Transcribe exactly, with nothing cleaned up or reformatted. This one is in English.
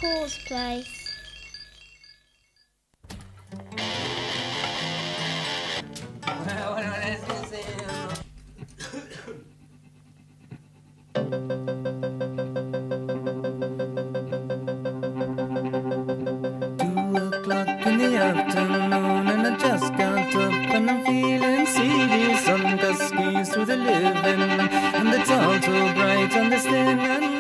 Paul's place. In the afternoon and I just got up and I'm feeling seedy. Sun got skis through the living and it's all too bright on the skin and